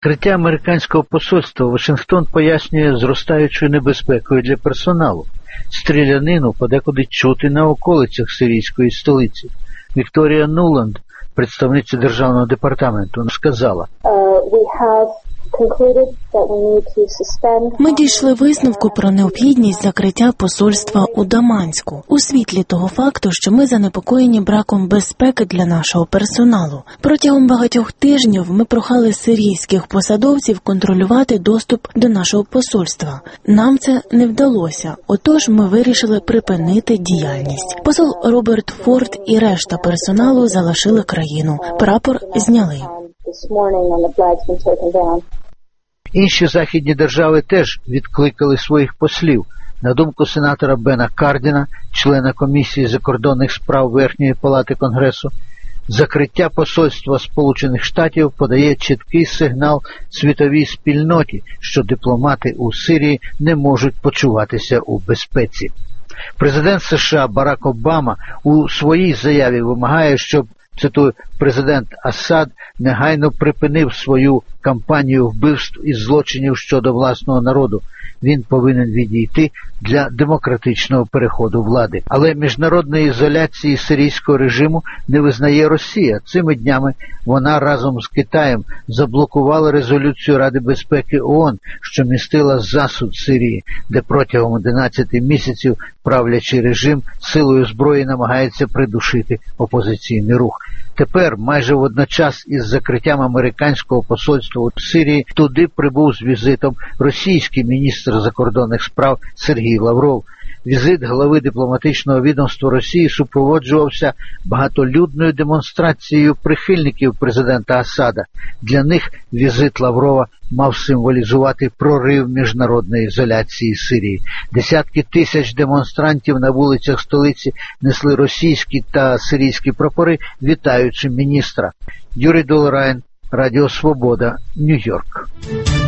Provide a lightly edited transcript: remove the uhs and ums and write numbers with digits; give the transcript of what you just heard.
Закриття американського посольства Вашингтон пояснює зростаючою небезпекою для персоналу. Стрілянину подекуди чути на околицях сирійської столиці. Вікторія Нуланд, представниця Державного департаменту, сказала: Ми дійшли висновку про необхідність закриття посольства у Дамаську у світлі того факту, що ми занепокоєні браком безпеки для нашого персоналу. Протягом багатьох тижнів ми прохали сирійських посадовців контролювати доступ до нашого посольства. Нам це не вдалося, отож ми вирішили припинити діяльність. Посол Роберт Форд і решта персоналу залишили країну. Прапор зняли. Інші західні держави теж відкликали своїх послів. На думку сенатора Бена Кардіна, члена комісії закордонних справ Верхньої палати Конгресу, закриття посольства Сполучених Штатів подає чіткий сигнал світовій спільноті, що дипломати у Сирії не можуть почуватися у безпеці. Президент США Барак Обама у своїй заяві вимагає, щоб, цитую, президент Асад негайно припинив свою кампанію вбивств і злочинів щодо власного народу. Він повинен відійти для демократичного переходу влади. Але міжнародної ізоляції сирійського режиму не визнає Росія. Цими днями вона разом з Китаєм заблокувала резолюцію Ради безпеки ООН, що містила засуд Сирії, де протягом 11 місяців правлячий режим силою зброї намагається придушити опозиційний рух. Тепер, майже водночас із закриттям американського посольства у Сирії, туди прибув з візитом російський міністр закордонних справ Сергій Лавров. Візит глави дипломатичного відомства Росії супроводжувався багатолюдною демонстрацією прихильників президента Асада. Для них візит Лаврова мав символізувати прорив міжнародної ізоляції Сирії. Десятки тисяч демонстрантів на вулицях столиці несли російські та сирійські прапори, вітаючи міністра. Юрій Долорайн, Радіо Свобода, Нью-Йорк.